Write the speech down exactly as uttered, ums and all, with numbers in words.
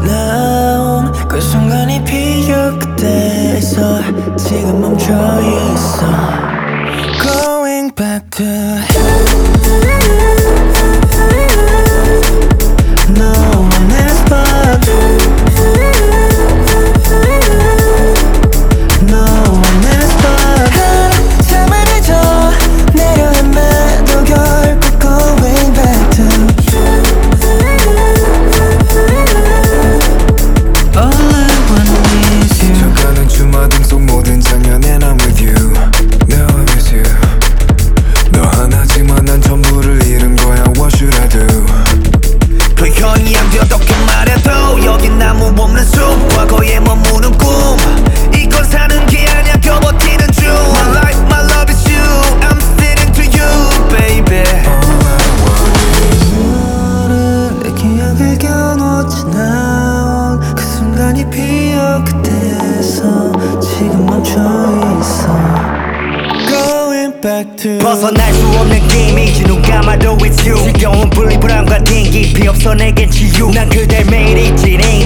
나온 그 순간이 필요 그때에서 지금 멈춰있어 Going back to No one else but No one else but 한참을 잊어 내려 헤매도 결국 Going back to All I want is you 스쳐가는 주마등 속 모든 장면에 I'm with you Now I'm with you 너 하나지만 난 전부를 잃은 거야 What should I do 표현이 안 돼 어떻게 말해도 여긴 나무 없는 숲 과거에 머무는 꿈 이건 사는 게 아니야 겨버티는 중 My life, my love is you I'm sitting to you, baby All I want 너를 내 기억을 겨누지 나온 그 순간이 피어 그때에서 지금 멈춰있어 Going back to 벗어날 수 없는 이미지 눈 감아도 it's you 지겨운 분리불안과 띵 깊이 없어 내겐 치유 난 그댈 매일 잊지 내